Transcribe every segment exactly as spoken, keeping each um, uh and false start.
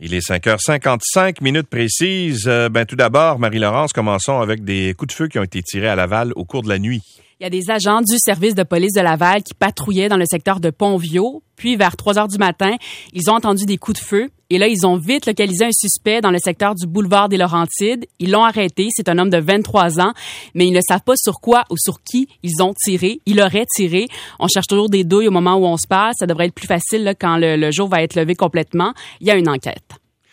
Il est cinq heures cinquante-cinq minutes précises. Euh, ben, tout d'abord, Marie-Laurence, commençons avec des coups de feu qui ont été tirés à Laval au cours de la nuit. Il y a des agents du service de police de Laval qui patrouillaient dans le secteur de Pont-Vieux. Puis, vers trois heures du matin, ils ont entendu des coups de feu. Et là, ils ont vite localisé un suspect dans le secteur du boulevard des Laurentides. Ils l'ont arrêté. C'est un homme de vingt-trois ans. Mais ils ne savent pas sur quoi ou sur qui ils ont tiré. Il aurait tiré. On cherche toujours des douilles au moment où on se parle. Ça devrait être plus facile là, quand le, le jour va être levé complètement. Il y a une enquête.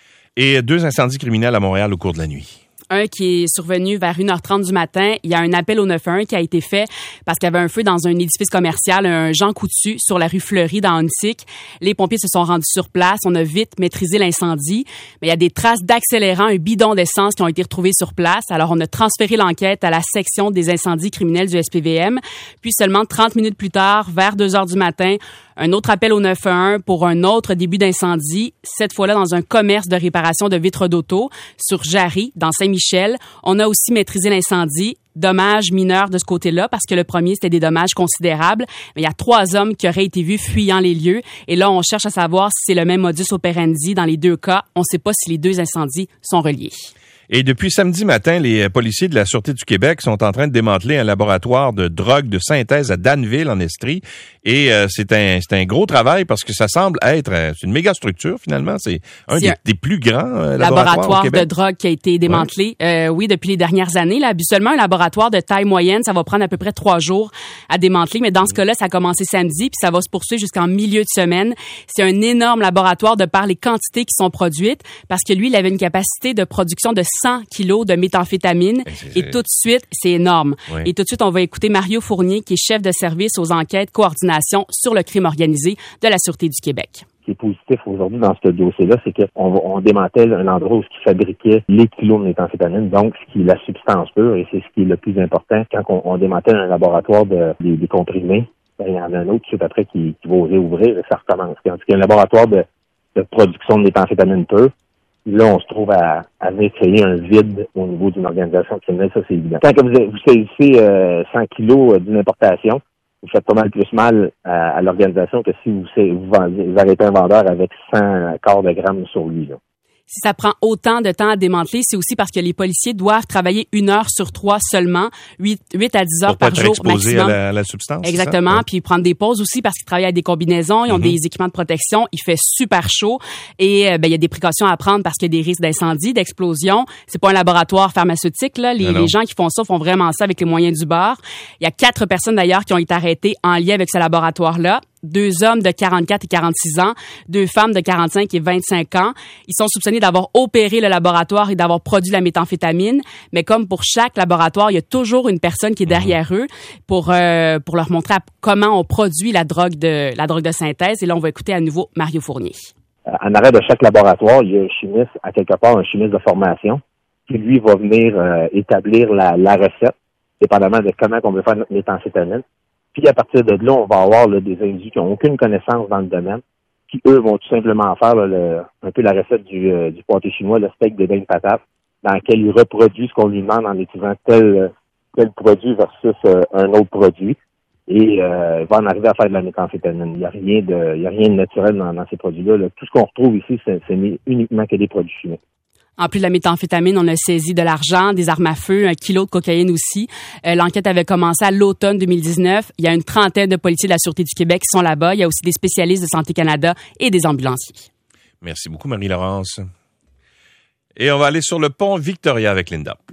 Et deux incendies criminels à Montréal au cours de la nuit. Un qui est survenu vers une heure trente du matin. Il y a un appel au neuf un un qui a été fait parce qu'il y avait un feu dans un édifice commercial, un Jean Coutu, sur la rue Fleury, dans Huntsic. Les pompiers se sont rendus sur place. On a vite maîtrisé l'incendie. Mais il y a des traces d'accélérant, un bidon d'essence qui ont été retrouvés sur place. Alors, on a transféré l'enquête à la section des incendies criminels du S P V M. Puis, seulement trente minutes plus tard, vers deux heures du matin, un autre appel au neuf un un pour un autre début d'incendie, cette fois-là dans un commerce de réparation de vitres d'auto sur Jarry, dans Saint-Michel. On a aussi maîtrisé l'incendie. Dommages mineurs de ce côté-là, parce que le premier, c'était des dommages considérables. Mais il y a trois hommes qui auraient été vus fuyant les lieux. Et là, on cherche à savoir si c'est le même modus operandi dans les deux cas. On ne sait pas si les deux incendies sont reliés. Et depuis samedi matin, les policiers de la Sûreté du Québec sont en train de démanteler un laboratoire de drogue de synthèse à Danville, en Estrie. Et euh, c'est un c'est un gros travail parce que ça semble être euh, c'est une méga structure, finalement. C'est un, c'est des, un des plus grands euh, laboratoires laboratoire au Québec. de drogue qui a été démantelé, ouais. euh, oui, depuis les dernières années. Là, habituellement, un laboratoire de taille moyenne, ça va prendre à peu près trois jours à démanteler. Mais dans ce cas-là, ça a commencé samedi, puis ça va se poursuivre jusqu'en milieu de semaine. C'est un énorme laboratoire de par les quantités qui sont produites, parce que lui, il avait une capacité de production de cent kilos de méthamphétamine. Et, et tout de suite, c'est énorme. Oui. Et tout de suite, on va écouter Mario Fournier, qui est chef de service aux enquêtes coordination sur le crime organisé de la Sûreté du Québec. Ce qui est positif aujourd'hui dans ce dossier-là, c'est qu'on on démantèle un endroit où ils fabriquaient les kilos de méthamphétamine, donc ce qui est la substance pure, et c'est ce qui est le plus important. Quand on, on démantèle un laboratoire de, des, des comprimés, ben, il y en a un autre tout de suite après qui, qui va oser ouvrir et ça recommence. Quand il y a un laboratoire de, de production de méthamphétamine pure, là, on se trouve à, à venir créer un vide au niveau d'une organisation criminelle, ça c'est évident. Quand que vous, vous saisissez euh, cent kilos d'une importation, vous faites pas mal plus mal à, à l'organisation que si vous, vous, vendez, vous arrêtez un vendeur avec cent quarts de grammes sur lui, là. Si ça prend autant de temps à démanteler, c'est aussi parce que les policiers doivent travailler une heure sur trois seulement, huit à dix heures pour par pas jour être exposé maximum. À la, à la substance. Exactement. Ouais. Puis prendre des pauses aussi parce qu'ils travaillent avec des combinaisons, ils ont mm-hmm. des équipements de protection, il fait super chaud et euh, ben il y a des précautions à prendre parce qu'il y a des risques d'incendie, d'explosion. C'est pas un laboratoire pharmaceutique là. Les, les gens qui font ça font vraiment ça avec les moyens du bord. Il y a quatre personnes d'ailleurs qui ont été arrêtées en lien avec ce laboratoire-là. Deux hommes de quarante-quatre et quarante-six ans, deux femmes de quarante-cinq et vingt-cinq ans. Ils sont soupçonnés d'avoir opéré le laboratoire et d'avoir produit la méthamphétamine. Mais comme pour chaque laboratoire, il y a toujours une personne qui est derrière eux pour euh, pour leur montrer comment on produit la drogue de la drogue de synthèse. Et là, on va écouter à nouveau Mario Fournier. En arrêt de chaque laboratoire, il y a un chimiste, à quelque part, un chimiste de formation qui, lui, va venir euh, établir la, la recette, dépendamment de comment on veut faire notre méthamphétamine. Puis, à partir de là, on va avoir là, des individus qui n'ont aucune connaissance dans le domaine, qui, eux, vont tout simplement faire là, le, un peu la recette du, euh, du pâté chinois, le steak de bain de patate, dans lequel il reproduit ce qu'on lui demande en utilisant tel, tel produit versus euh, un autre produit. Et euh, il va en arriver à faire de la méthamphétamine. Il n'y a rien de, il y a rien de naturel dans, dans ces produits-là. Là. Tout ce qu'on retrouve ici, c'est, c'est uniquement que des produits chimiques. En plus de la méthamphétamine, on a saisi de l'argent, des armes à feu, un kilo de cocaïne aussi. Euh, l'enquête avait commencé à l'automne deux mille dix-neuf. Il y a une trentaine de policiers de la Sûreté du Québec qui sont là-bas. Il y a aussi des spécialistes de Santé Canada et des ambulanciers. Merci beaucoup, Marie-Laurence. Et on va aller sur le pont Victoria avec Linda.